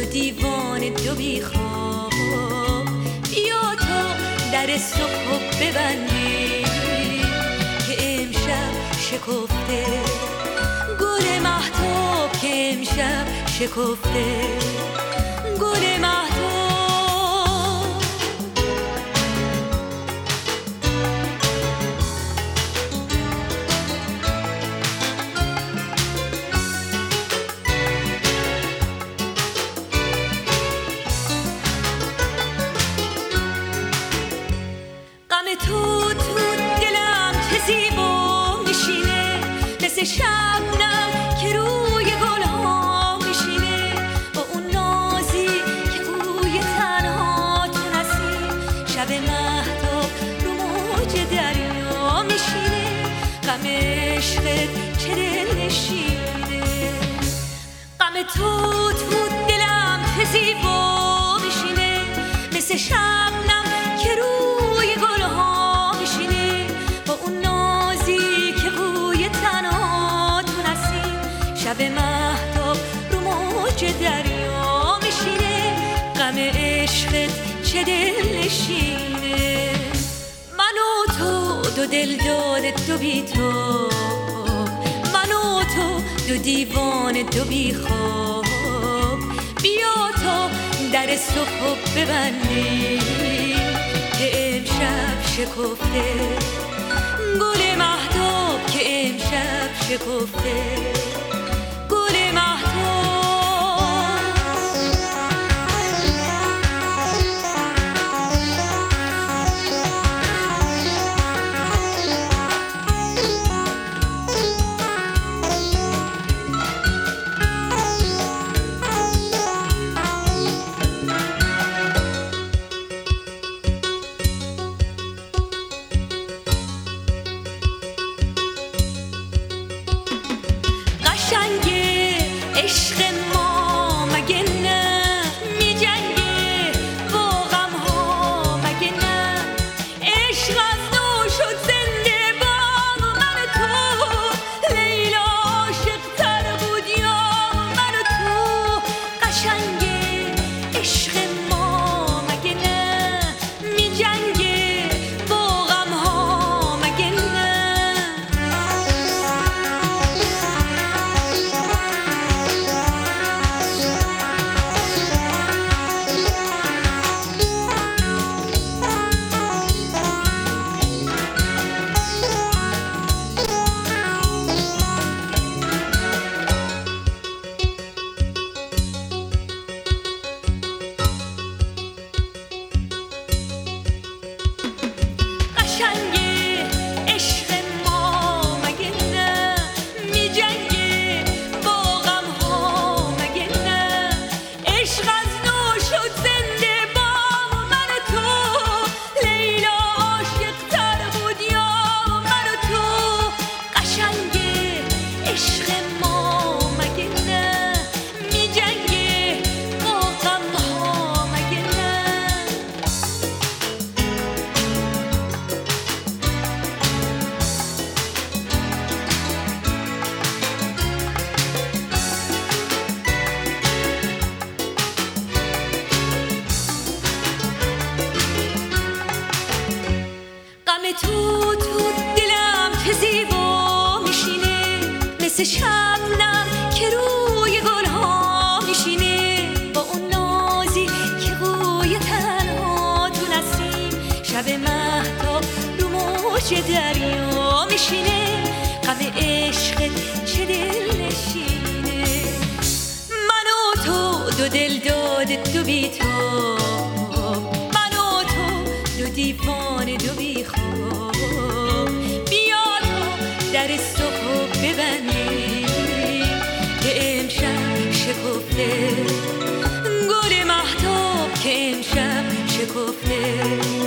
دو دیوانه دو بیخواب، بیا تا در صبح ببندی که امشب شکفته، گل مهتاب که امشب شکفته، گل مهتاب. تو دلم چه زیبا میشینه، مثل شبنم که روی گلها میشینه، با اون نازی که بوی تنها تو نسیم، شب مهتاب رو موج دریا میشینه، غم عشقت چه دلنشینه. غم تو دلم چه زیبا میشینه، مثل شبنم که روی گلها میشینه، با اون نازی که بوی تنها تو نسیم، شب مهتاب رو موج دریا میشینه، غم عشقت چه دلنشینه. من و تو دو دل داده دو بی تو، من و تو دو دیوانه دو بی خواب، بیا تا در صبح ببندی که امشب شکفته، گل مهتاب که امشب شکفته، گل مهتاب. عشق ما مگه نه میجنگه با غم ها، مگه نه عشق از نو شد زنده با من و تو، لیلا عاشق تر بود یا من و تو. قشنگه عشق ما مگه نه میجنگه با غم ها، مگه نه تو دلم چه زیبا میشینه، مثل شبنم که روی گلها میشینه، با اون نازی که بوی تنها تو نسیم، شب مهتاب رو موج دریا میشینه، غم عشقت چه دلنشینه. من و تو دو دل داده دو بی تو، من و تو دو دیوانه دو بی خواب، بیا تا در صبح ببندی که امشب شکفته، گل مهتاب که امشب شکفته.